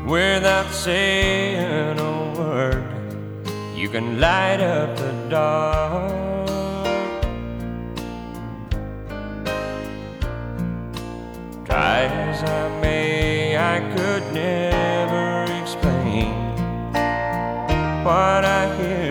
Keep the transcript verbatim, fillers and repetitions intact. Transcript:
Without saying a word, you can light up the dark. Try as I may, I could never explain what I hear